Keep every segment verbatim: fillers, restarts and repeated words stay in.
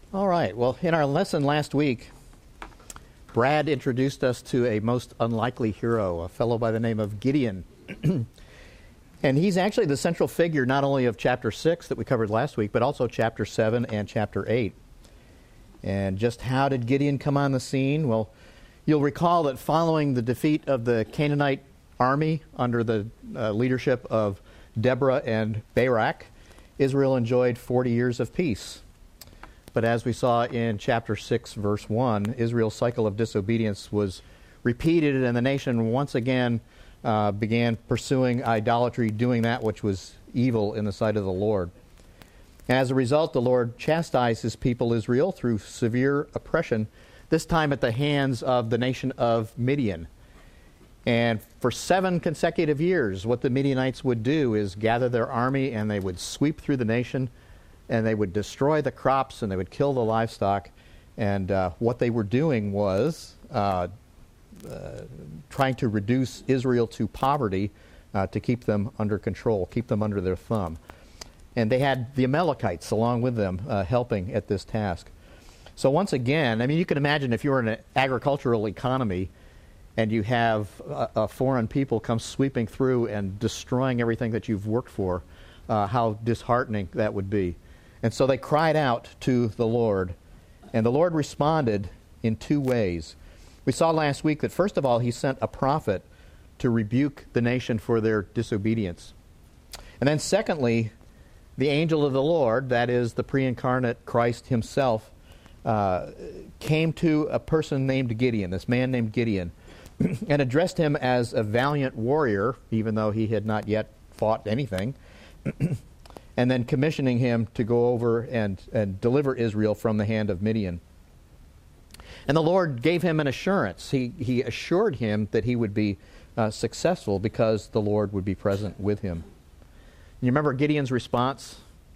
All right. Well, in our lesson last week, Brad introduced us to a most unlikely hero, a fellow by the name of Gideon. And he's actually the central figure not only of chapter six that we covered last week, but also chapter seven and chapter eight. And just how did Gideon come on the scene? Well, you'll recall that following the defeat of the Canaanite army under the uh, leadership of Deborah and Barak, Israel enjoyed forty years of peace. But as we saw in chapter six, verse one, Israel's cycle of disobedience was repeated, and the nation once again uh, began pursuing idolatry, doing that which was evil in the sight of the Lord. And as a result, the Lord chastised his people Israel through severe oppression, this time at the hands of the nation of Midian. And for seven consecutive years, what the Midianites would do is gather their army, and they would sweep through the nation, and they would destroy the crops, and they would kill the livestock. And uh, what they were doing was uh, uh, trying to reduce Israel to poverty uh, to keep them under control, keep them under their thumb. And they had the Amalekites along with them uh, helping at this task. So once again, I mean, you can imagine if you're in an agricultural economy and you have a, a foreign people come sweeping through and destroying everything that you've worked for, uh, how disheartening that would be. And so they cried out to the Lord, and the Lord responded in two ways. We saw last week that, first of all, he sent a prophet to rebuke the nation for their disobedience. And then secondly, the angel of the Lord, that is the pre-incarnate Christ himself, uh, came to a person named Gideon, this man named Gideon, and addressed him as a valiant warrior, even though he had not yet fought anything, and then commissioning him to go over and, and deliver Israel from the hand of Midian. And the Lord gave him an assurance. He, he assured him that he would be uh, successful because the Lord would be present with him. You remember Gideon's response?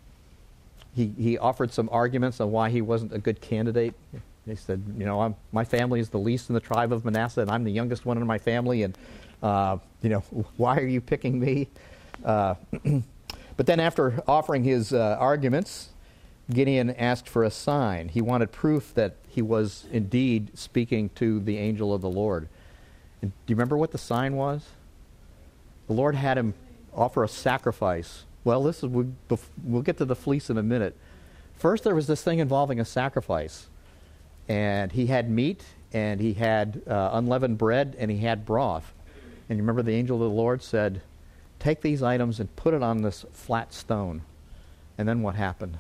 He, he offered some arguments on why he wasn't a good candidate. He said, you know, I'm, my family is the least in the tribe of Manasseh, and I'm the youngest one in my family, and, uh, you know, why are you picking me? Uh But then after offering his uh, arguments, Gideon asked for a sign. He wanted proof that he was indeed speaking to the angel of the Lord. And do you remember what the sign was? The Lord had him offer a sacrifice. Well, this is we, we'll get to the fleece in a minute. First, there was this thing involving a sacrifice. And he had meat, and he had uh, unleavened bread, and he had broth. And you remember the angel of the Lord said, take these items and put it on this flat stone. And then what happened?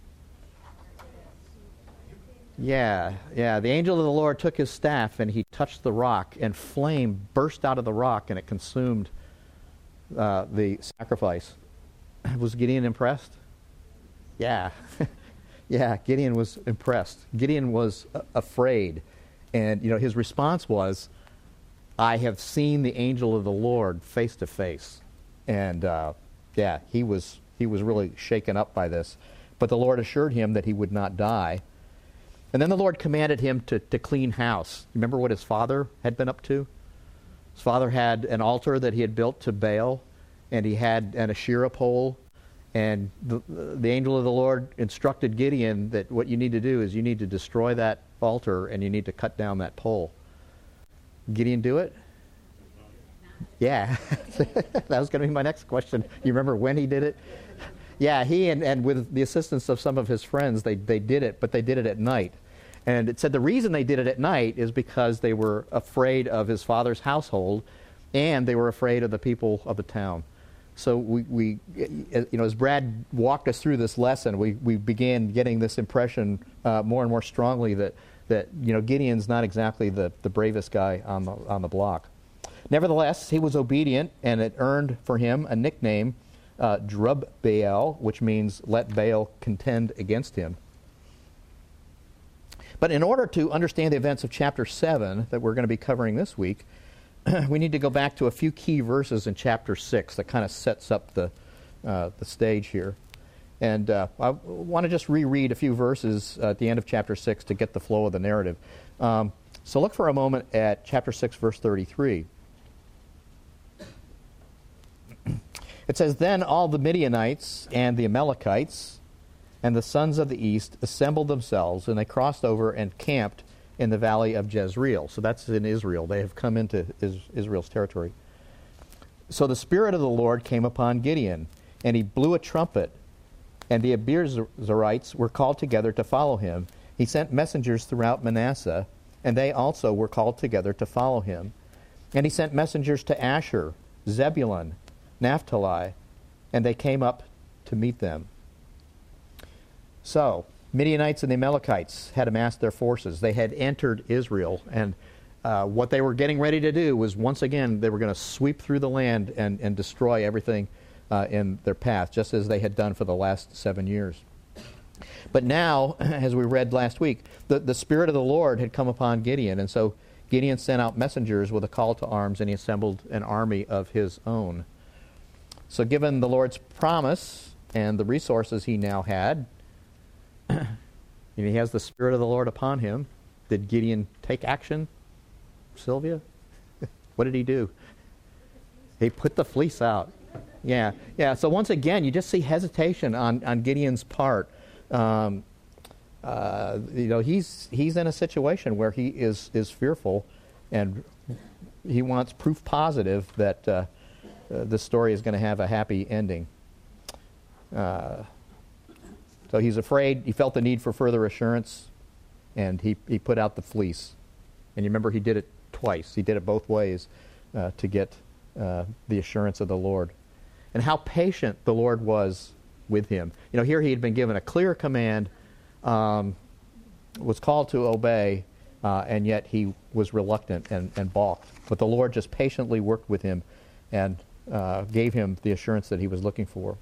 Yeah, yeah. The angel of the Lord took his staff and he touched the rock, and flame burst out of the rock and it consumed uh, the sacrifice. Was Gideon impressed? Yeah. Yeah, Gideon was impressed. Gideon was uh, afraid. And, you know, his response was, I have seen the angel of the Lord face to face. And, uh, yeah, he was he was really shaken up by this. But the Lord assured him that he would not die. And then the Lord commanded him to, to clean house. Remember what his father had been up to? His father had an altar that he had built to Baal, and he had an Asherah pole. And the, the angel of the Lord instructed Gideon that what you need to do is you need to destroy that altar and you need to cut down that pole. Gideon do it? Yeah, that was going to be my next question. You remember when he did it? Yeah, he and, and with the assistance of some of his friends, they, they did it, but they did it at night. And it said the reason they did it at night is because they were afraid of his father's household, and they were afraid of the people of the town. So we, we you know, as Brad walked us through this lesson, we, we began getting this impression uh, more and more strongly that, that you know, Gideon's not exactly the, the bravest guy on the on the block. Nevertheless, he was obedient, and it earned for him a nickname, uh, Jerubbaal, which means let Baal contend against him. But in order to understand the events of chapter seven that we're going to be covering this week, we need to go back to a few key verses in chapter six that kind of sets up the, uh, the stage here. And uh, I want to just reread a few verses uh, at the end of chapter six to get the flow of the narrative. Um, so look for a moment at chapter six, verse thirty-three. It says, then all the Midianites and the Amalekites and the sons of the east assembled themselves, and they crossed over and camped in the valley of Jezreel. So that's in Israel. They have come into Israel's territory. So the Spirit of the Lord came upon Gideon, and he blew a trumpet, and the Abiezrites were called together to follow him. He sent messengers throughout Manasseh, and they also were called together to follow him. And he sent messengers to Asher, Zebulun, Naphtali, and they came up to meet them. So, Midianites and the Amalekites had amassed their forces. They had entered Israel, and uh, what they were getting ready to do was, once again, they were going to sweep through the land and, and destroy everything uh, in their path, just as they had done for the last seven years. But now, as we read last week, the, the Spirit of the Lord had come upon Gideon, and so Gideon sent out messengers with a call to arms, and he assembled an army of his own. So given the Lord's promise and the resources he now had, he has the Spirit of the Lord upon him. Did Gideon take action, Sylvia? What did he do? He put the fleece out. Yeah, yeah. So once again, you just see hesitation on, on Gideon's part. Um, uh, you know, he's he's in a situation where he is is fearful, and he wants proof positive that uh, uh, this story is going to have a happy ending. Uh, so he's afraid. He felt the need for further assurance, and he he put out the fleece. And you remember he did it twice. He did it both ways uh, to get uh, the assurance of the Lord. And how patient the Lord was with him. You know, here he had been given a clear command, um, was called to obey, uh, and yet he was reluctant and, and balked. But the Lord just patiently worked with him and uh, gave him the assurance that he was looking for.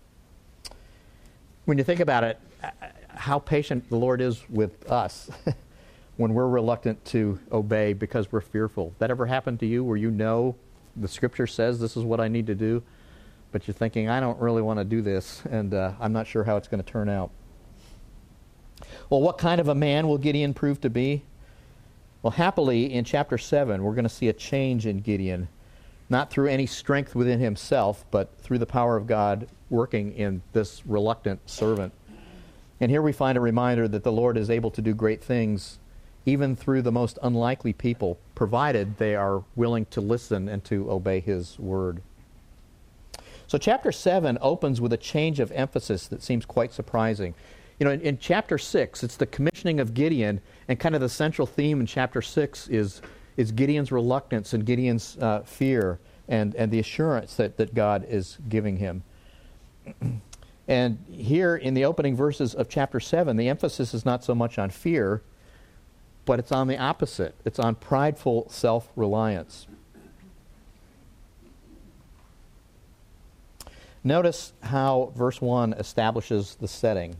When you think about it, how patient the Lord is with us when we're reluctant to obey because we're fearful. That ever happened to you where you know the Scripture says this is what I need to do, but you're thinking, I don't really want to do this, and uh, I'm not sure how it's going to turn out? Well, what kind of a man will Gideon prove to be? Well, happily, in chapter seven, we're going to see a change in Gideon, not through any strength within himself, but through the power of God working in this reluctant servant. And here we find a reminder that the Lord is able to do great things even through the most unlikely people, provided they are willing to listen and to obey his word. So chapter seven opens with a change of emphasis that seems quite surprising. You know, in, in chapter six, it's the commissioning of Gideon, and kind of the central theme in chapter six is, is Gideon's reluctance and Gideon's uh, fear and, and the assurance that, that God is giving him. And here in the opening verses of chapter seven, the emphasis is not so much on fear, but it's on the opposite. It's on prideful self-reliance. Notice how verse one establishes the setting.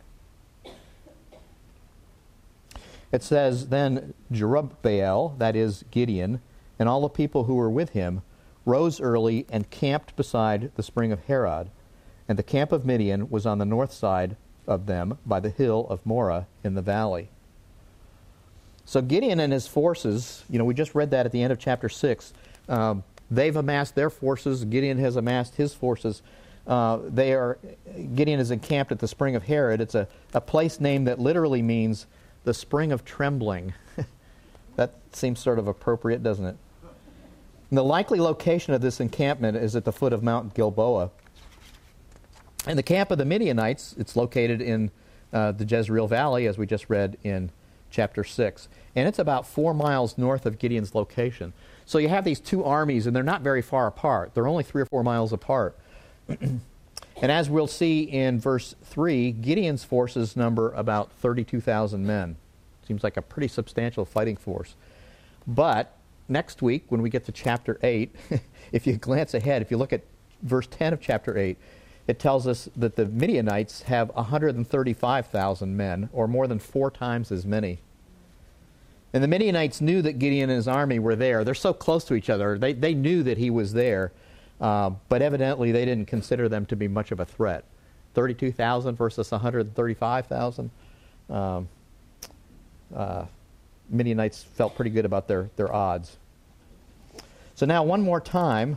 It says, Then Jerubbaal, that is Gideon, and all the people who were with him, rose early and camped beside the spring of Harod. And the camp of Midian was on the north side of them by the hill of Moreh in the valley. So Gideon and his forces, you know, we just read that at the end of chapter six. Um, they've amassed their forces. Gideon has amassed his forces. Uh, they are Gideon is encamped at the spring of Harod. It's a, a place name that literally means the spring of trembling. That seems sort of appropriate, doesn't it? And the likely location of this encampment is at the foot of Mount Gilboa. And the camp of the Midianites, it's located in uh, the Jezreel Valley, as we just read in chapter six. And it's about four miles north of Gideon's location. So you have these two armies, and they're not very far apart. They're only three or four miles apart. And as we'll see in verse three, Gideon's forces number about thirty-two thousand men. Seems like a pretty substantial fighting force. But next week, when we get to chapter eight, if you glance ahead, if you look at verse ten of chapter eight, it tells us that the Midianites have one hundred thirty-five thousand men, or more than four times as many. And the Midianites knew that Gideon and his army were there. They're so close to each other. They, they knew that he was there. Uh, but evidently they didn't consider them to be much of a threat. thirty-two thousand versus one hundred thirty-five thousand. Um, uh, Midianites felt pretty good about their, their odds. So now one more time,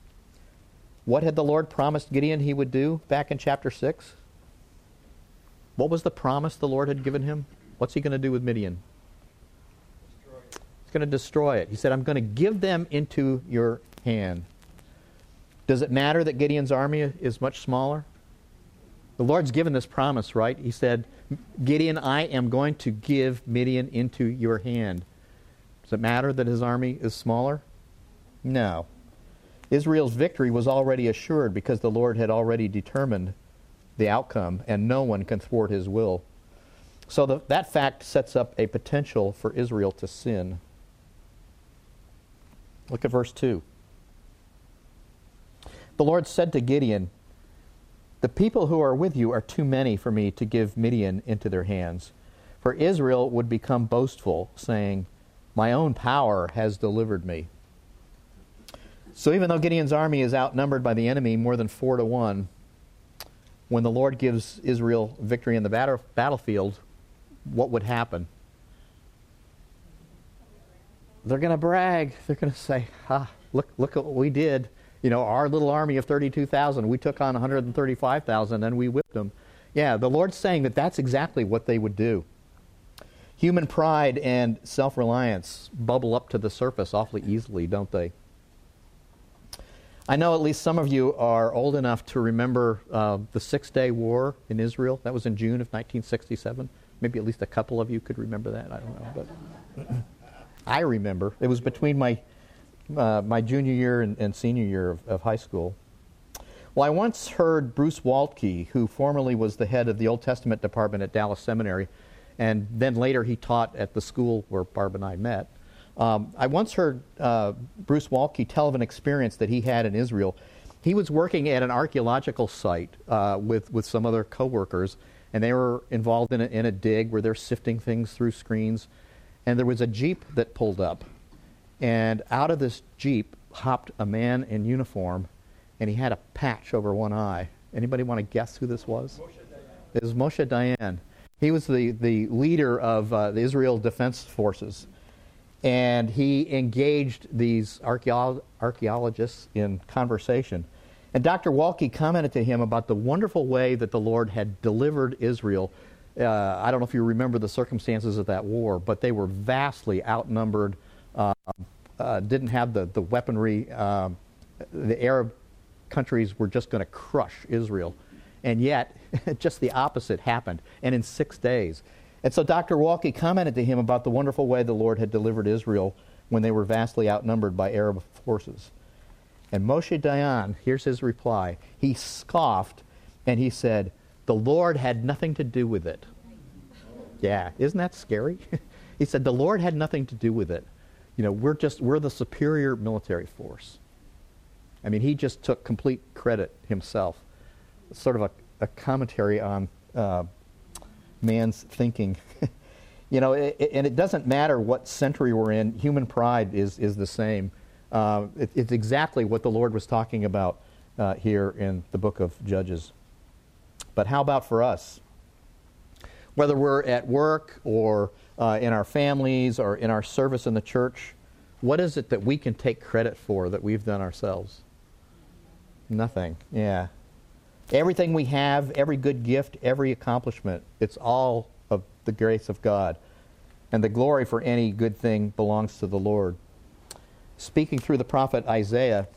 what had the Lord promised Gideon he would do back in chapter six? What was the promise the Lord had given him? What's he going to do with Midian? Destroy it. He's going to destroy it. He said, I'm going to give them into your hand. Does it matter that Gideon's army is much smaller? The Lord's given this promise, right? He said, Gideon, I am going to give Midian into your hand. Does it matter that his army is smaller? No. Israel's victory was already assured because the Lord had already determined the outcome, and no one can thwart his will. So the, that fact sets up a potential for Israel to sin. Look at verse two. The Lord said to Gideon, the people who are with you are too many for me to give Midian into their hands. For Israel would become boastful, saying, my own power has delivered me. So even though Gideon's army is outnumbered by the enemy more than four to one, when the Lord gives Israel victory in the battle, battlefield, what would happen? They're going to brag. They're going to say, ah, look, look at what we did. You know, our little army of thirty-two thousand, we took on one hundred thirty-five thousand and we whipped them. Yeah, the Lord's saying that that's exactly what they would do. Human pride and self-reliance bubble up to the surface awfully easily, don't they? I know at least some of you are old enough to remember uh, the Six-Day War in Israel. That was in June of nineteen sixty-seven. Maybe at least a couple of you could remember that. I don't know. But I remember. It was between my uh, my junior year and, and senior year of, of high school. Well, I once heard Bruce Waltke, who formerly was the head of the Old Testament department at Dallas Seminary, and then later he taught at the school where Barb and I met. Um, I once heard uh, Bruce Waltke tell of an experience that he had in Israel. He was working at an archaeological site uh, with, with some other coworkers, and they were involved in a, in a dig where they're sifting things through screens. And there was a Jeep that pulled up, and out of this Jeep hopped a man in uniform, and he had a patch over one eye. Anybody want to guess who this was? Moshe Dayan. It was Moshe Dayan. He was the, the leader of uh, the Israel Defense Forces. And he engaged these archeolo- archaeologists in conversation. And Doctor Waltke commented to him about the wonderful way that the Lord had delivered Israel. Uh, I don't know if you remember the circumstances of that war, but they were vastly outnumbered, uh, uh, didn't have the, the weaponry. Uh, the Arab countries were just going to crush Israel. And yet, just the opposite happened, and in six days. And so Doctor Waltke commented to him about the wonderful way the Lord had delivered Israel when they were vastly outnumbered by Arab forces. And Moshe Dayan, here's his reply. He scoffed, and he said, the Lord had nothing to do with it. Yeah, isn't that scary? He said, the Lord had nothing to do with it. You know, we're just, we're the superior military force. I mean, he just took complete credit himself. It's sort of a, a commentary on uh, man's thinking. You know, it, it, and it doesn't matter what century we're in, human pride is, is the same. Uh, it, it's exactly what the Lord was talking about uh, here in the book of Judges. But how about for us? Whether we're at work or uh, in our families or in our service in the church, what is it that we can take credit for that we've done ourselves? Nothing. Yeah. Everything we have, every good gift, every accomplishment, it's all of the grace of God. And the glory for any good thing belongs to the Lord. Speaking through the prophet Isaiah,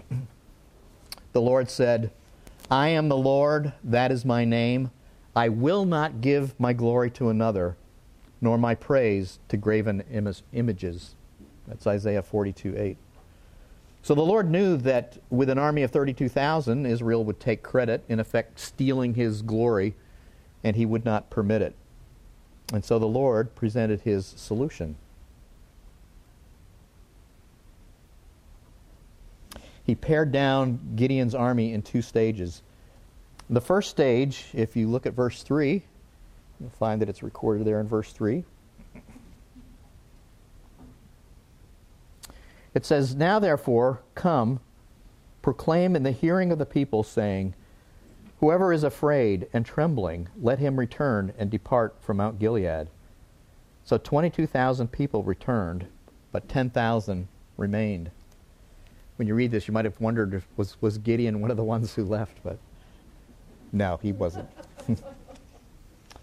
the Lord said, I am the Lord, that is my name. I will not give my glory to another, nor my praise to graven im- images. That's Isaiah forty-two eight. So the Lord knew that with an army of thirty-two thousand, Israel would take credit, in effect stealing his glory, and he would not permit it. And so the Lord presented his solution. He pared down Gideon's army in two stages. The first stage, if you look at verse three, you'll find that it's recorded there in verse three. It says, Now therefore, come, proclaim in the hearing of the people, saying, Whoever is afraid and trembling, let him return and depart from Mount Gilead. So twenty-two thousand people returned, but ten thousand remained. When you read this, you might have wondered, if was, was Gideon one of the ones who left, but no, he wasn't.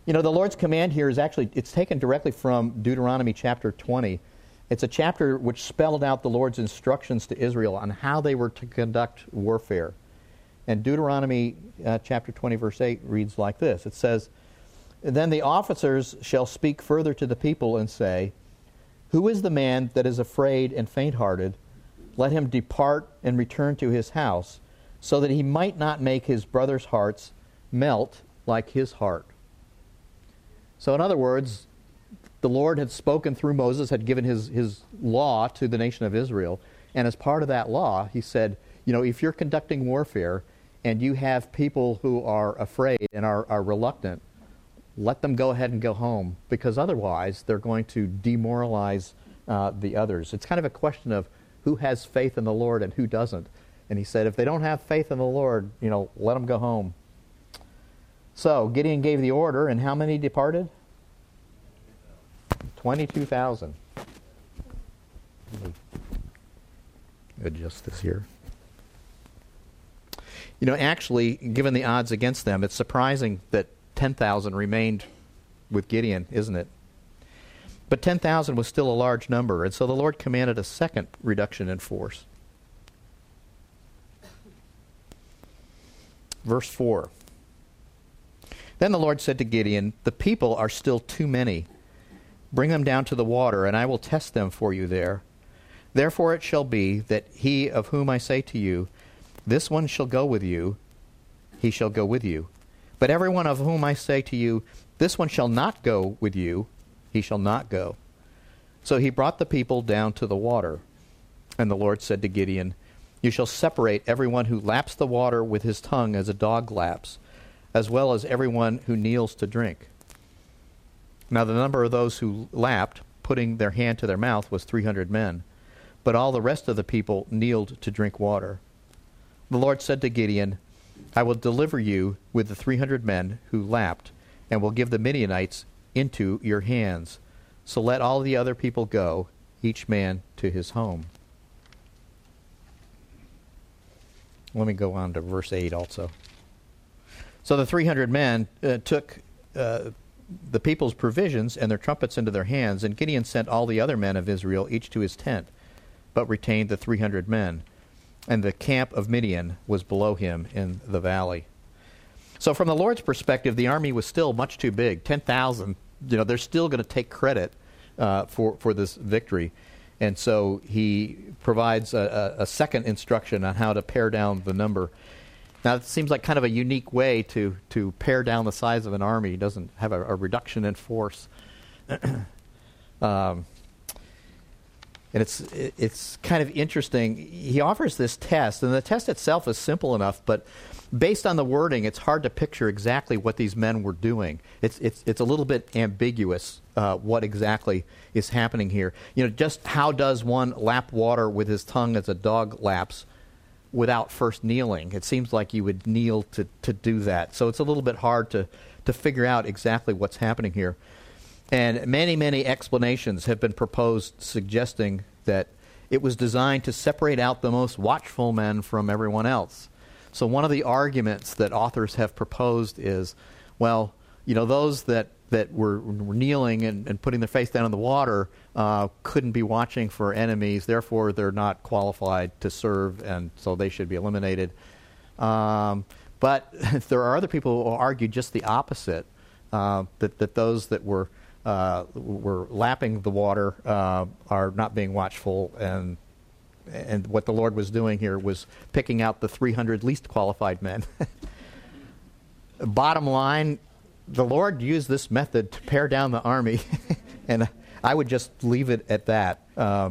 You know, the Lord's command here is actually, it's taken directly from Deuteronomy chapter twenty. It's a chapter which spelled out the Lord's instructions to Israel on how they were to conduct warfare. And Deuteronomy uh, chapter twenty, verse eight reads like this. It says, "Then the officers shall speak further to the people and say, Who is the man that is afraid and faint-hearted? Let him depart and return to his house, so that he might not make his brother's hearts melt like his heart." So in other words, the Lord had spoken through Moses, had given his, his law to the nation of Israel, and as part of that law, he said, you know, if you're conducting warfare and you have people who are afraid and are, are reluctant, let them go ahead and go home, because otherwise they're going to demoralize uh, the others. It's kind of a question of who has faith in the Lord and who doesn't. And he said, if they don't have faith in the Lord, you know, let them go home. So Gideon gave the order, and how many departed? twenty-two thousand. Adjust this here. You know, actually, given the odds against them, it's surprising that ten thousand remained with Gideon, isn't it? But ten thousand was still a large number, and so the Lord commanded a second reduction in force. Verse four. Then the Lord said to Gideon, "The people are still too many. Bring them down to the water, and I will test them for you there. Therefore it shall be that he of whom I say to you, This one shall go with you, he shall go with you. But everyone of whom I say to you, This one shall not go with you, he shall not go." So he brought the people down to the water. And the Lord said to Gideon, "You shall separate everyone who laps the water with his tongue as a dog laps, as well as everyone who kneels to drink." Now the number of those who lapped, putting their hand to their mouth, was three hundred men. But all the rest of the people kneeled to drink water. The Lord said to Gideon, "I will deliver you with the three hundred men who lapped, and will give the Midianites into your hands. So let all the other people go, each man to his home." Let me go on to verse eight also. So the three hundred men uh, took uh, the people's provisions and their trumpets into their hands, and Gideon sent all the other men of Israel, each to his tent, but retained the three hundred men. And the camp of Midian was below him in the valley. So from the Lord's perspective, the army was still much too big. ten thousand, you know, they're still going to take credit uh, for, for this victory. And so he provides a, a, a second instruction on how to pare down the number. Now, it seems like kind of a unique way to, to pare down the size of an army. It doesn't have a, a reduction in force. um, and it's it's kind of interesting. He offers this test, and the test itself is simple enough, but based on the wording, it's hard to picture exactly what these men were doing. It's it's it's a little bit ambiguous uh, what exactly is happening here. You know, just how does one lap water with his tongue as a dog laps without first kneeling? It seems like you would kneel to, to do that. So it's a little bit hard to, to figure out exactly what's happening here. And many, many explanations have been proposed suggesting that it was designed to separate out the most watchful men from everyone else. So one of the arguments that authors have proposed is, well, you know, those that, that were, were kneeling and, and putting their face down in the water uh, couldn't be watching for enemies, therefore they're not qualified to serve, and so they should be eliminated. Um, but there are other people who argue just the opposite, uh, that, that those that were uh, were lapping the water uh, are not being watchful, and and what the Lord was doing here was picking out the three hundred least qualified men. Bottom line, the Lord used this method to pare down the army, and I would just leave it at that. Um,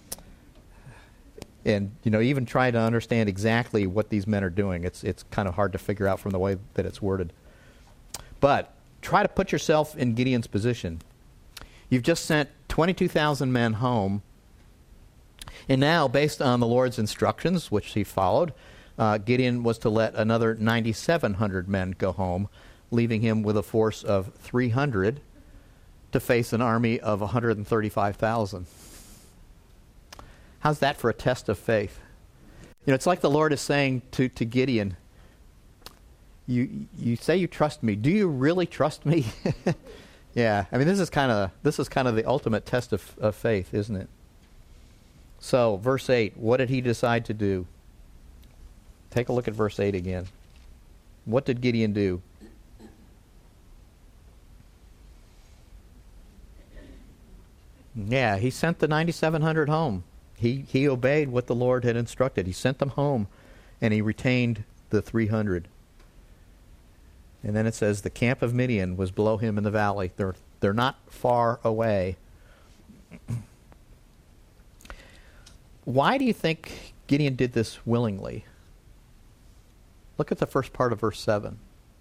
and, you know, even try to understand exactly what these men are doing. It's it's kind of hard to figure out from the way that it's worded. But try to put yourself in Gideon's position. You've just sent twenty-two thousand men home, and now, based on the Lord's instructions, which he followed, uh, Gideon was to let another nine thousand seven hundred men go home, leaving him with a force of three hundred to face an army of one hundred thirty-five thousand. How's that for a test of faith? You know, it's like the Lord is saying to, to Gideon, you you say you trust me. Do you really trust me? Yeah, I mean, this is kind of this is kind of the ultimate test of, of faith, isn't it? So, verse eight, what did he decide to do? Take a look at verse eight again. What did Gideon do? Yeah, he sent the ninety-seven hundred home. He he obeyed what the Lord had instructed. He sent them home, and he retained the three hundred. And then it says the camp of Midian was below him in the valley. They're they're not far away. Why do you think Gideon did this willingly? Look at the first part of verse seven.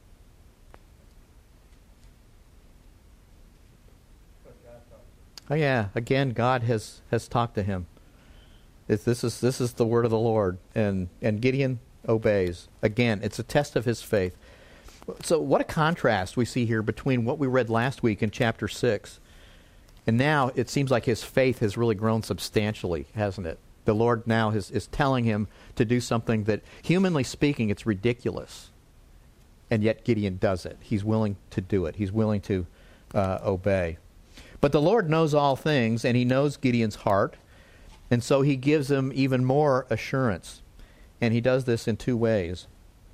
Oh yeah, again, God has, has talked to him. It's, this is this is the word of the Lord, and and Gideon obeys. Again, it's a test of his faith. So what a contrast we see here between what we read last week in chapter six, and now it seems like his faith has really grown substantially, hasn't it? The Lord now is, is telling him to do something that, humanly speaking, it's ridiculous, and yet Gideon does it. He's willing to do it. He's willing to uh, obey. But the Lord knows all things, and he knows Gideon's heart, and so he gives him even more assurance. And he does this in two ways.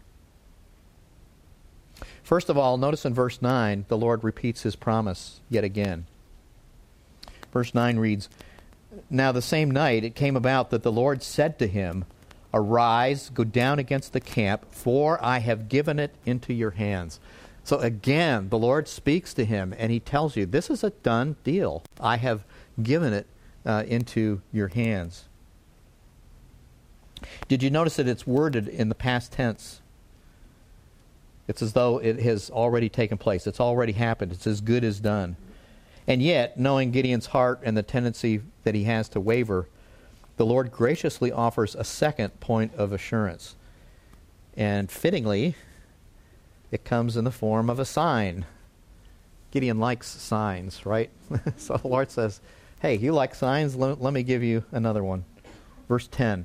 First of all, notice in verse nine, the Lord repeats his promise yet again. Verse nine reads, "Now the same night it came about that the Lord said to him, 'Arise, go down against the camp, for I have given it into your hands.'" So again, the Lord speaks to him, and he tells you, this is a done deal. I have given it uh, into your hands. Did you notice that it's worded in the past tense? It's as though it has already taken place. It's already happened. It's as good as done. And yet, knowing Gideon's heart and the tendency that he has to waver, the Lord graciously offers a second point of assurance. And fittingly, it comes in the form of a sign. Gideon likes signs, right? So the Lord says, hey, you like signs? Let, let me give you another one. Verse ten.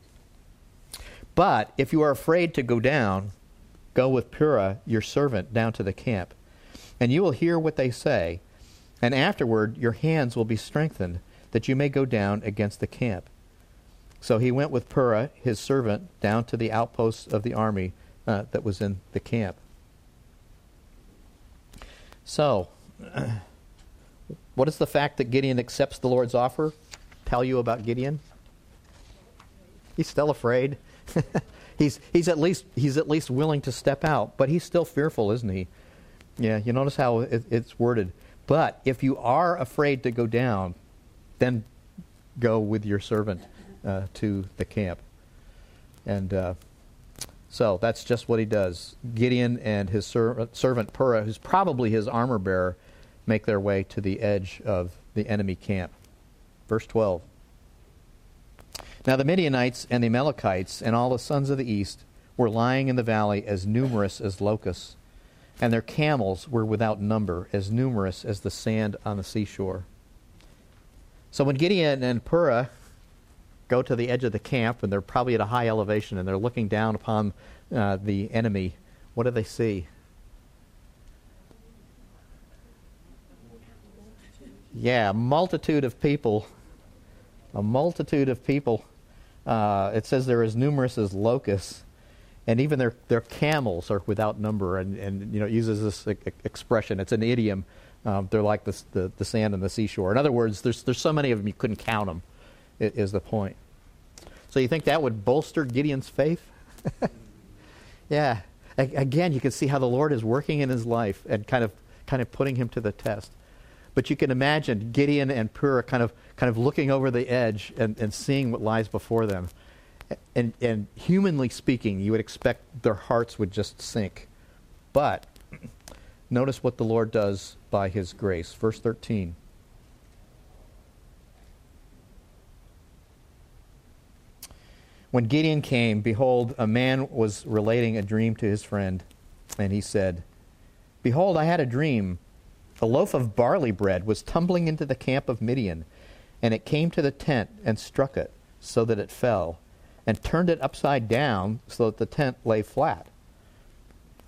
"But if you are afraid to go down, go with Purah, your servant, down to the camp, and you will hear what they say, and afterward your hands will be strengthened, that you may go down against the camp." So he went with Purah, his servant, down to the outposts of the army uh, that was in the camp. So, what does the fact that Gideon accepts the Lord's offer tell you about Gideon? He's still afraid. he's he's at least he's at least willing to step out, but he's still fearful, isn't he? Yeah, you notice how it, it's worded. But if you are afraid to go down, then go with your servant uh, to the camp. And uh, so that's just what he does. Gideon and his ser- servant Purah, who's probably his armor bearer, make their way to the edge of the enemy camp. Verse twelve. "Now the Midianites and the Amalekites and all the sons of the east were lying in the valley as numerous as locusts, and their camels were without number, as numerous as the sand on the seashore." So when Gideon and Purah go to the edge of the camp, and they're probably at a high elevation, and they're looking down upon uh, the enemy, what do they see? Yeah, a multitude of people. A multitude of people. Uh, it says they're as numerous as locusts, and even their their camels are without number. And, and you know, it uses this e- expression. It's an idiom. Um, they're like the, the the sand on the seashore. In other words, there's there's so many of them you couldn't count them. Is the point. So you think that would bolster Gideon's faith? Yeah. A- again, you can see how the Lord is working in his life and kind of kind of putting him to the test. But you can imagine Gideon and Purah kind of kind of looking over the edge and, and seeing what lies before them. And, and humanly speaking, you would expect their hearts would just sink. But notice what the Lord does by his grace. Verse thirteen. "When Gideon came, behold, a man was relating a dream to his friend, and he said, 'Behold, I had a dream. A loaf of barley bread was tumbling into the camp of Midian, and it came to the tent and struck it, so that it fell, and turned it upside down, so that the tent lay flat.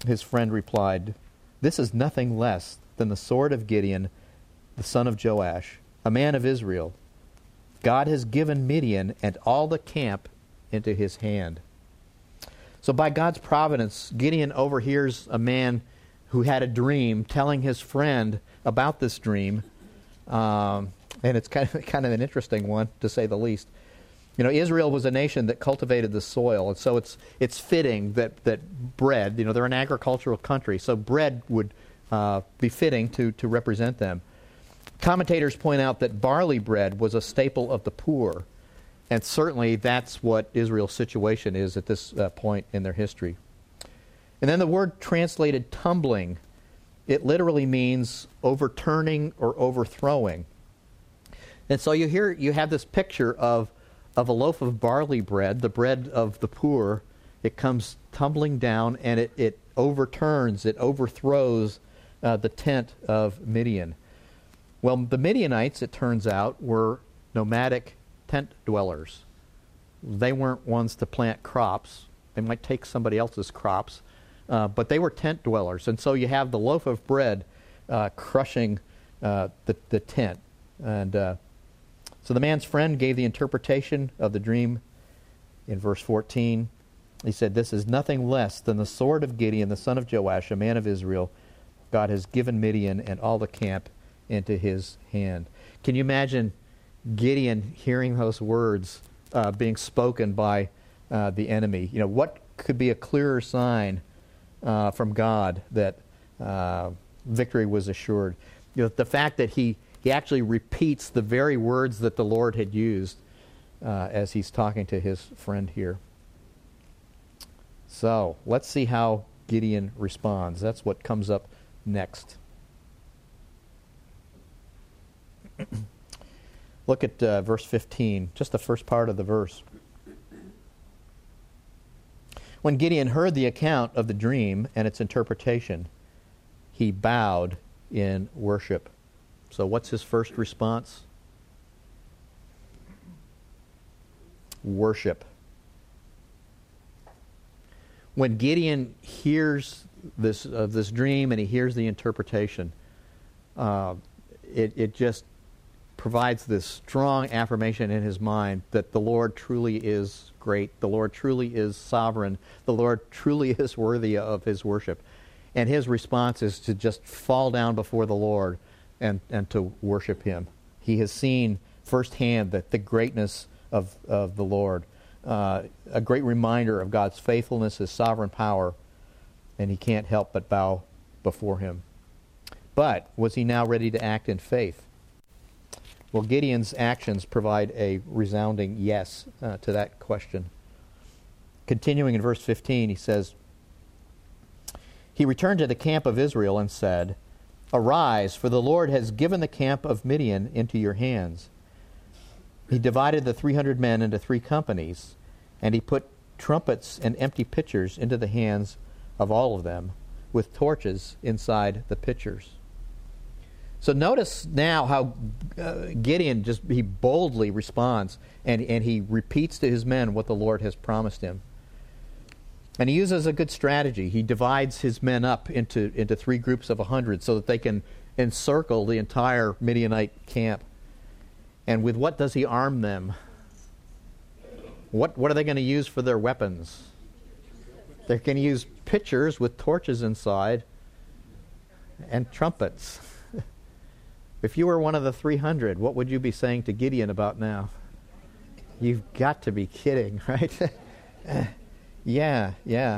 his friend replied, "This is nothing less than the sword of Gideon, the son of Joash, a man of Israel. God has given Midian and all the camp into his hand." So by God's providence, Gideon overhears a man who had a dream telling his friend about this dream. Um, and it's kind of, kind of an interesting one, to say the least. You know, Israel was a nation that cultivated the soil, and so it's it's fitting that, that bread, you know, they're an agricultural country, so bread would uh, be fitting to, to represent them. Commentators point out that barley bread was a staple of the poor, and certainly that's what Israel's situation is at this uh, point in their history. And then the word translated tumbling, it literally means overturning or overthrowing. And so you hear you have this picture of of a loaf of barley bread, the bread of the poor. It comes tumbling down and it, it overturns, it overthrows uh, the tent of Midian. Well, the Midianites, it turns out, were nomadic tent dwellers. They weren't ones to plant crops. They might take somebody else's crops, uh, but they were tent dwellers. And so you have the loaf of bread uh, crushing uh, the, the tent. And uh, so the man's friend gave the interpretation of the dream in verse fourteen. He said, "This is nothing less than the sword of Gideon, the son of Joash, a man of Israel. God has given Midian and all the camp into his hand." Can you imagine Gideon hearing those words uh, being spoken by uh, the enemy? You know, what could be a clearer sign uh, from God that uh, victory was assured? You know, the fact that he, he actually repeats the very words that the Lord had used uh, as he's talking to his friend here. So, let's see how Gideon responds. That's what comes up next. Look at uh, verse fifteen, just the first part of the verse. When Gideon heard the account of the dream and its interpretation, he bowed in worship. So what's his first response? Worship. When Gideon hears this of uh, this dream and he hears the interpretation, uh, it, it just provides this strong affirmation in his mind that the Lord truly is great, the Lord truly is sovereign, the Lord truly is worthy of his worship. And his response is to just fall down before the Lord and, and to worship him. He has seen firsthand that the greatness of, of the Lord, uh, a great reminder of God's faithfulness, his sovereign power, and he can't help but bow before him. But was he now ready to act in faith? Well, Gideon's actions provide a resounding yes uh, to that question. Continuing in verse fifteen, he says, "He returned to the camp of Israel and said, 'Arise, for the Lord has given the camp of Midian into your hands.' He divided the three hundred men into three companies, and he put trumpets and empty pitchers into the hands of all of them, with torches inside the pitchers." So notice now how uh, Gideon just, he boldly responds, and, and he repeats to his men what the Lord has promised him. And he uses a good strategy. He divides his men up into, into three groups of a hundred so that they can encircle the entire Midianite camp. And with what does he arm them? What, what are they going to use for their weapons? They're going to use pitchers with torches inside and trumpets. If you were one of the three hundred, what would you be saying to Gideon about now? You've got to be kidding, right? yeah, yeah.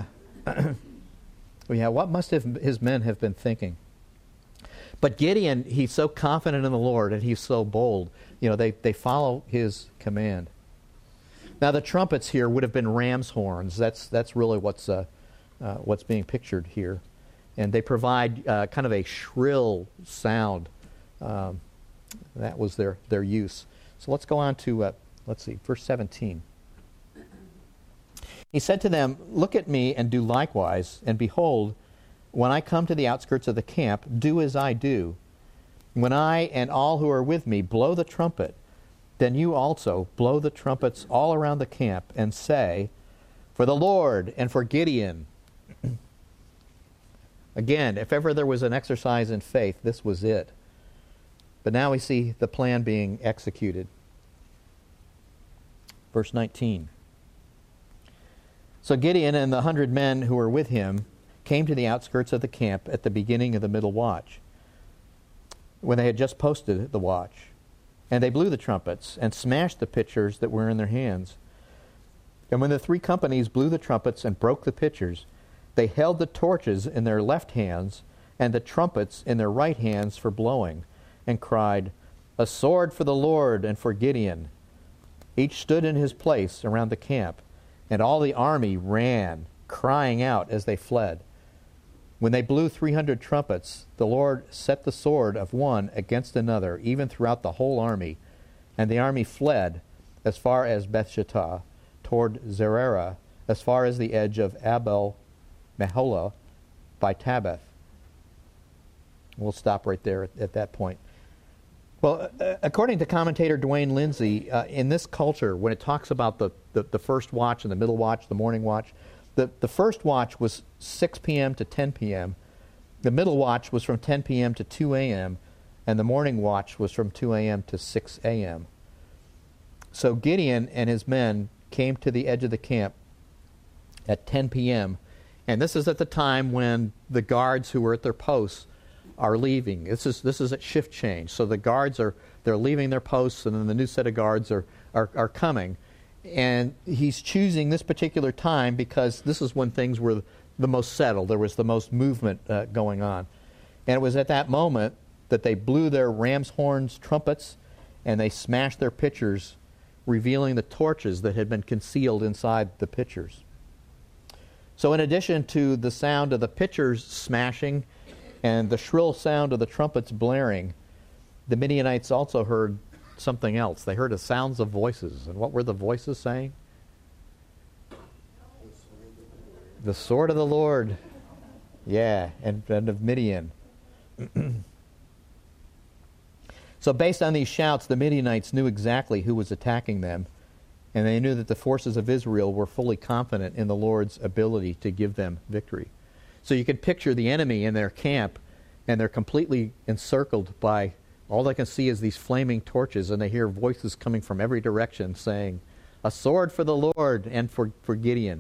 yeah, what must have his men have been thinking? But Gideon, he's so confident in the Lord and he's so bold. You know, they, they follow his command. Now the trumpets here would have been ram's horns. That's that's really what's uh, uh, what's being pictured here. And they provide uh, kind of a shrill sound. Um, that was their, their use. So let's go on to, uh, let's see, verse seventeen. He said to them, "Look at me and do likewise, and behold, when I come to the outskirts of the camp, do as I do. When I and all who are with me blow the trumpet, then you also blow the trumpets all around the camp and say, 'For the Lord and for Gideon.'" Again, if ever there was an exercise in faith, this was it. But now we see the plan being executed. Verse nineteen. So Gideon and the hundred men who were with him came to the outskirts of the camp at the beginning of the middle watch, when they had just posted the watch. And they blew the trumpets and smashed the pitchers that were in their hands. And when the three companies blew the trumpets and broke the pitchers, they held the torches in their left hands and the trumpets in their right hands for blowing, and cried, "A sword for the Lord and for Gideon." Each stood in his place around the camp, and all the army ran, crying out as they fled. When they blew three hundred trumpets, the Lord set the sword of one against another, even throughout the whole army. And the army fled as far as Bethshittah, toward Zererah, as far as the edge of Abel Meholah by Tabbath. We'll stop right there at, at that point. Well, uh, according to commentator Dwayne Lindsay, uh, in this culture, when it talks about the, the, the first watch and the middle watch, the morning watch, the, the first watch was six p.m. to ten p.m., the middle watch was from ten p.m. to two a.m., and the morning watch was from two a.m. to six a.m. So Gideon and his men came to the edge of the camp at ten p.m., and this is at the time when the guards who were at their posts are leaving. This is this is at shift change. So the guards are they're leaving their posts, and then the new set of guards are, are, are coming. And he's choosing this particular time because this is when things were the most settled. There was the most movement uh, going on. And it was at that moment that they blew their ram's horns, trumpets, and they smashed their pitchers, revealing the torches that had been concealed inside the pitchers. So in addition to the sound of the pitchers smashing and the shrill sound of the trumpets blaring, the Midianites also heard something else. They heard the sounds of voices. And what were the voices saying? The sword of the Lord. Yeah, and, and of Midian. So based on these shouts, the Midianites knew exactly who was attacking them, and they knew that the forces of Israel were fully confident in the Lord's ability to give them victory. So you could picture the enemy in their camp, and they're completely encircled by, all they can see is these flaming torches, and they hear voices coming from every direction saying, "A sword for the Lord and for, for Gideon."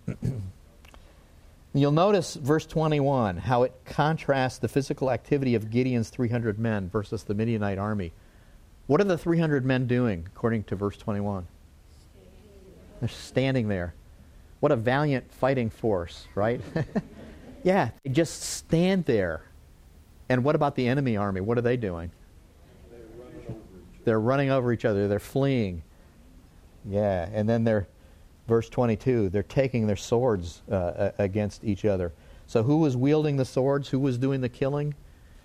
You'll notice verse twenty-one, how it contrasts the physical activity of Gideon's three hundred men versus the Midianite army. What are the three hundred men doing, according to verse twenty-one? They're standing there. What a valiant fighting force, right? Yeah, they just stand there. And what about the enemy army? What are they doing? They're running over each other. They're fleeing. Yeah, and then they're, verse twenty-two, they're taking their swords uh, against each other. So who was wielding the swords? Who was doing the killing?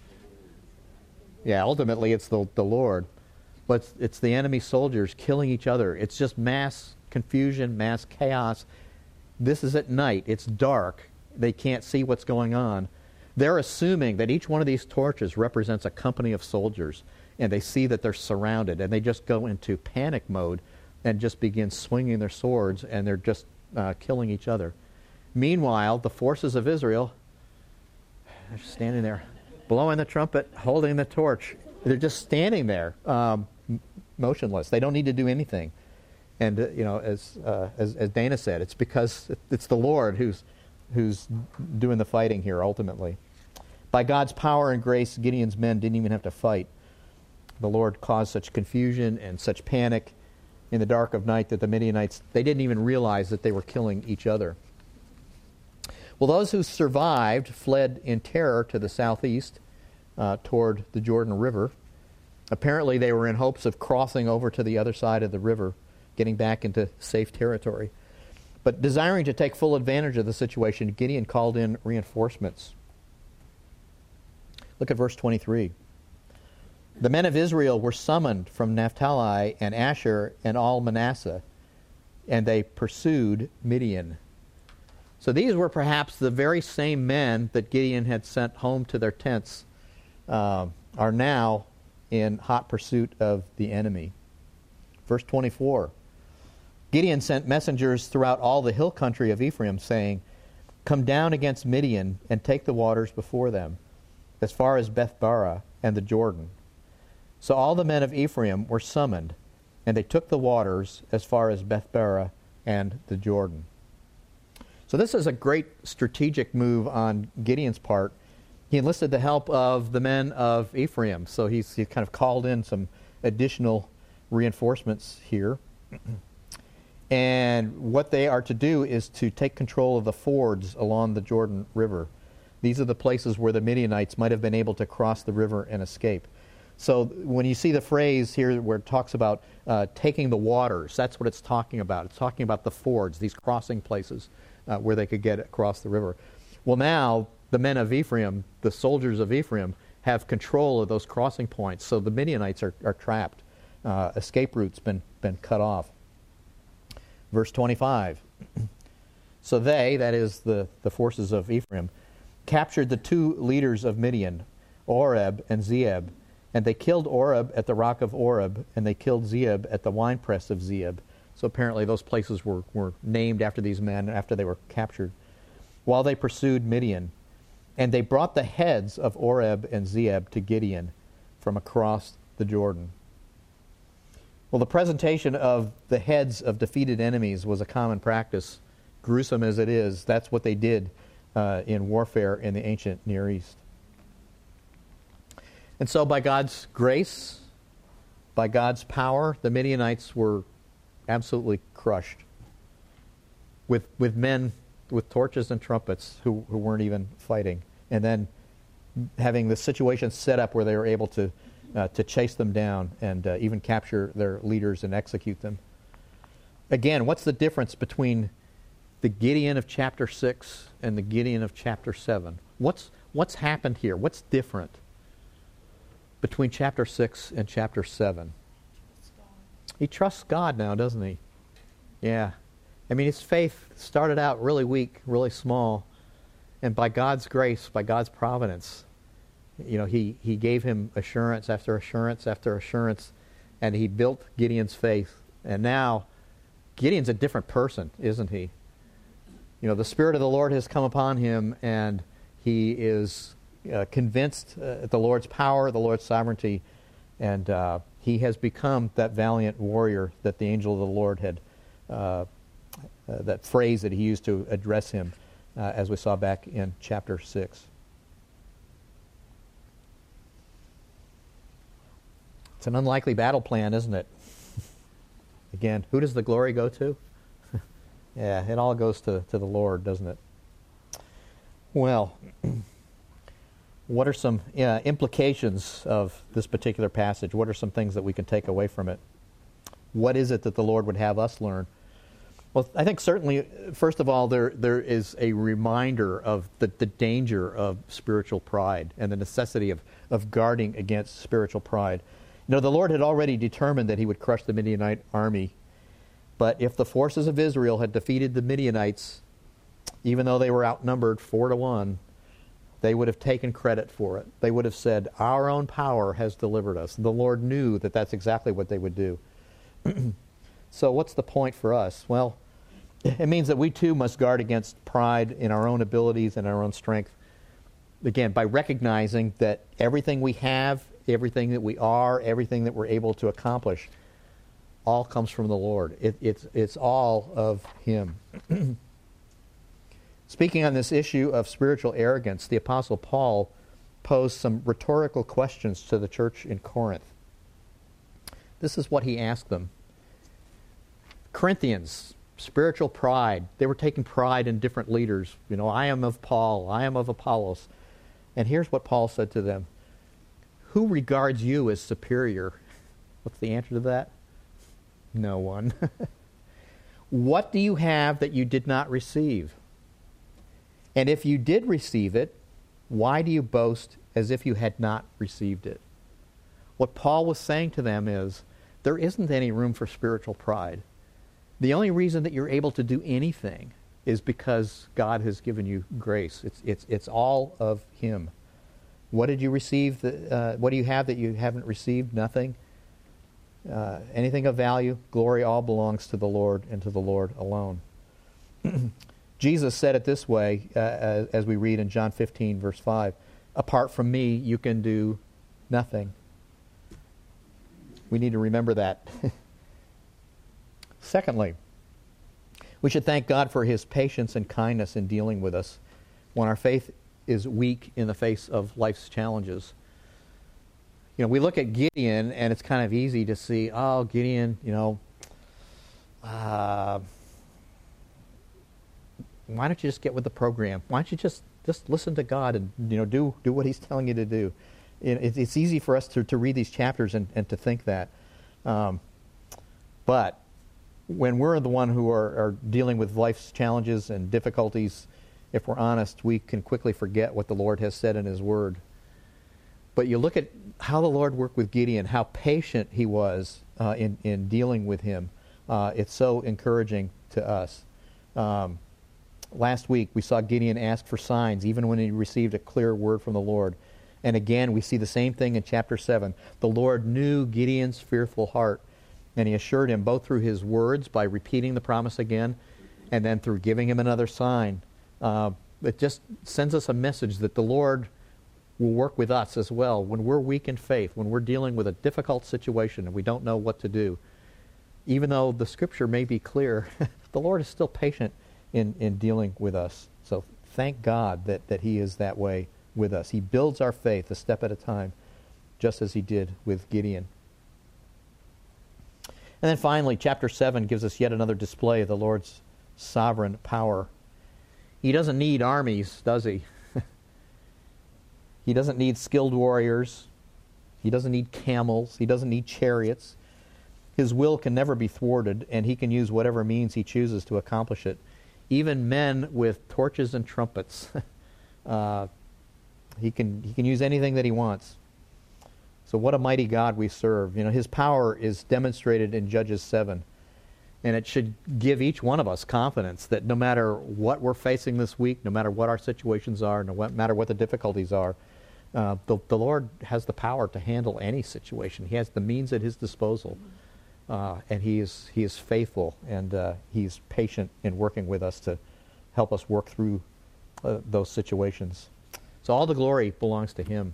Yeah, ultimately it's the, the Lord. But it's, it's the enemy soldiers killing each other. It's just mass confusion, mass chaos. This is at night. It's dark. They can't see what's going on. They're assuming that each one of these torches represents a company of soldiers, and they see that they're surrounded, and they just go into panic mode and just begin swinging their swords, and they're just uh, killing each other. Meanwhile, the forces of Israel, they're standing there, blowing the trumpet, holding the torch. They're just standing there, um, motionless. They don't need to do anything. And uh, you know, as, uh, as as Dana said, it's because it's the Lord who's who's doing the fighting here ultimately. By God's power and grace, Gideon's men didn't even have to fight. The Lord caused such confusion and such panic in the dark of night that the Midianites, they didn't even realize that they were killing each other. Well, those who survived fled in terror to the southeast uh, toward the Jordan River. Apparently they were in hopes of crossing over to the other side of the river, getting back into safe territory. But desiring to take full advantage of the situation, Gideon called in reinforcements. Look at verse twenty-three. The men of Israel were summoned from Naphtali and Asher and all Manasseh, and they pursued Midian. So these were perhaps the very same men that Gideon had sent home to their tents, uh, are now in hot pursuit of the enemy. Verse twenty-four. Gideon sent messengers throughout all the hill country of Ephraim, saying, come down against Midian and take the waters before them, as far as Bethbara and the Jordan. So all the men of Ephraim were summoned, and they took the waters as far as Bethbara and the Jordan. So this is a great strategic move on Gideon's part. He enlisted the help of the men of Ephraim, so he's, he kind of called in some additional reinforcements here. And what they are to do is to take control of the fords along the Jordan River. These are the places where the Midianites might have been able to cross the river and escape. So when you see the phrase here where it talks about uh, taking the waters, that's what it's talking about. It's talking about the fords, these crossing places uh, where they could get across the river. Well, now the men of Ephraim, the soldiers of Ephraim, have control of those crossing points. So the Midianites are, are trapped. Uh, escape routes been been cut off. Verse twenty-five. So they, that is the, the forces of Ephraim, captured the two leaders of Midian, Oreb and Zeeb, and they killed Oreb at the rock of Oreb, and they killed Zeeb at the winepress of Zeeb. So apparently those places were, were named after these men after they were captured, while they pursued Midian. And they brought the heads of Oreb and Zeeb to Gideon from across the Jordan. Well, the presentation of the heads of defeated enemies was a common practice. Gruesome as it is, that's what they did uh, in warfare in the ancient Near East. And so by God's grace, by God's power, the Midianites were absolutely crushed with with men with torches and trumpets who, who weren't even fighting. And then having the situation set up where they were able to uh, to chase them down and uh, even capture their leaders and execute them. Again, what's the difference between the Gideon of chapter six and the Gideon of chapter seven? What's what's happened here? What's different between chapter six and chapter seven? He trusts God now, doesn't he? Yeah. I mean, his faith started out really weak, really small, and by God's grace, by God's providence, you know, he, he gave him assurance after assurance after assurance, and he built Gideon's faith. And now, Gideon's a different person, isn't he? You know, the Spirit of the Lord has come upon him, and he is uh, convinced uh, at the Lord's power, the Lord's sovereignty, and uh, he has become that valiant warrior that the angel of the Lord had, uh, uh, that phrase that he used to address him, uh, as we saw back in chapter six. It's an unlikely battle plan, isn't it? Again, who does the glory go to? Yeah, it all goes to, to the Lord, doesn't it? Well, what are some uh, implications of this particular passage? What are some things that we can take away from it? What is it that the Lord would have us learn? Well, I think certainly, first of all, there there is a reminder of the, the danger of spiritual pride and the necessity of, of guarding against spiritual pride. You know, the Lord had already determined that he would crush the Midianite army, but if the forces of Israel had defeated the Midianites, even though they were outnumbered four to one, they would have taken credit for it. They would have said, our own power has delivered us. The Lord knew that that's exactly what they would do. So what's the point for us? Well, it means that we too must guard against pride in our own abilities and our own strength. Again, by recognizing that everything we have, everything that we are, everything that we're able to accomplish, all comes from the Lord. It, it's, it's all of him. Speaking on this issue of spiritual arrogance, the Apostle Paul posed some rhetorical questions to the church in Corinth. This is what he asked them. Corinthians, spiritual pride. They were taking pride in different leaders. You know, I am of Paul, I am of Apollos. And here's what Paul said to them. Who regards you as superior? What's the answer to that? No one. What do you have that you did not receive? And if you did receive it, why do you boast as if you had not received it? What Paul was saying to them is, there isn't any room for spiritual pride. The only reason that you're able to do anything is because God has given you grace. It's it's it's all of him. What did you receive? That, uh, what do you have that you haven't received? Nothing. Uh, anything of value, glory, all belongs to the Lord and to the Lord alone. Jesus said it this way, uh, as, as we read in John fifteen, verse five, apart from me, you can do nothing. We need to remember that. Secondly, we should thank God for his patience and kindness in dealing with us when our faith is weak in the face of life's challenges. You know, we look at Gideon, and it's kind of easy to see, oh, Gideon, you know, uh, why don't you just get with the program? Why don't you just, just listen to God and, you know, do do what he's telling you to do? It, it's easy for us to, to read these chapters and, and to think that. Um, but when we're the one who are, are dealing with life's challenges and difficulties, if we're honest, we can quickly forget what the Lord has said in his word. But you look at how the Lord worked with Gideon, how patient he was uh, in, in dealing with him. Uh, it's so encouraging to us. Um, last week, we saw Gideon ask for signs, even when he received a clear word from the Lord. And again, we see the same thing in chapter seven. The Lord knew Gideon's fearful heart, and he assured him both through his words, by repeating the promise again, and then through giving him another sign. Uh, it just sends us a message that the Lord will work with us as well when we're weak in faith, when we're dealing with a difficult situation and we don't know what to do. Even though the Scripture may be clear, the Lord is still patient in, in dealing with us. So thank God that, that he is that way with us. He builds our faith a step at a time, just as he did with Gideon. And then finally, chapter seven gives us yet another display of the Lord's sovereign power. He doesn't need armies, does he? He doesn't need skilled warriors. He doesn't need camels. He doesn't need chariots. His will can never be thwarted, and he can use whatever means he chooses to accomplish it. Even men with torches and trumpets. uh, he can he can use anything that he wants. So what a mighty God we serve. You know, his power is demonstrated in Judges seven. And it should give each one of us confidence that no matter what we're facing this week, no matter what our situations are, no matter what the difficulties are, uh, the, the Lord has the power to handle any situation. He has the means at his disposal. Uh, and he is he is faithful, and uh, he's patient in working with us to help us work through uh, those situations. So all the glory belongs to him.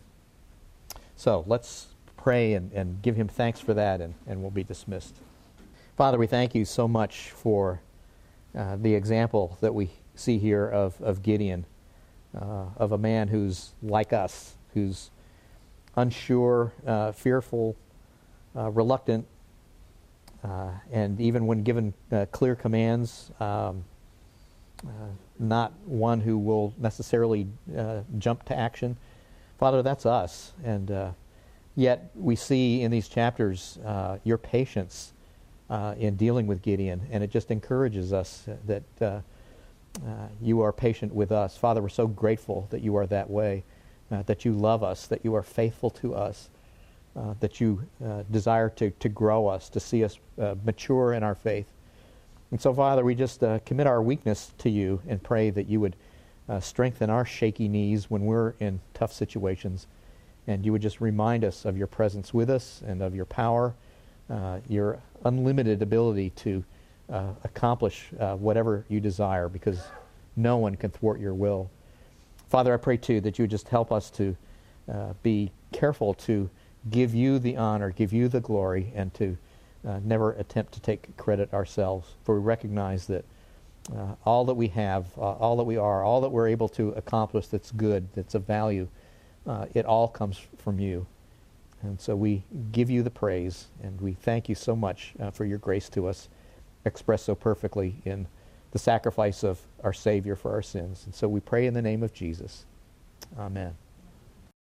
So let's pray and, and give him thanks for that, and, and we'll be dismissed. Father, we thank you so much for uh, the example that we see here of, of Gideon, uh, of a man who's like us, who's unsure, uh, fearful, uh, reluctant, uh, and even when given uh, clear commands, um, uh, not one who will necessarily uh, jump to action. Father, that's us, and uh, yet we see in these chapters uh, your patience uh, in dealing with Gideon, and it just encourages us that uh, uh, you are patient with us. Father, we're so grateful that you are that way, uh, that you love us, that you are faithful to us, uh, that you uh, desire to, to grow us, to see us uh, mature in our faith. And so, Father, we just uh, commit our weakness to you and pray that you would Uh, strengthen our shaky knees when we're in tough situations, and you would just remind us of your presence with us and of your power, uh, your unlimited ability to uh, accomplish uh, whatever you desire, because no one can thwart your will. Father, I pray too that you would just help us to uh, be careful to give you the honor, give you the glory, and to uh, never attempt to take credit ourselves, for we recognize that Uh, all that we have, uh, all that we are, all that we're able to accomplish that's good, that's of value, uh, it all comes from you. And so we give you the praise, and we thank you so much uh, for your grace to us, expressed so perfectly in the sacrifice of our Savior for our sins. And so we pray in the name of Jesus. Amen.